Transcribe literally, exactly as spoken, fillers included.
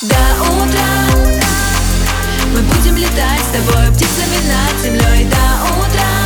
До утра мы будем летать с тобой птицами над землей. До утра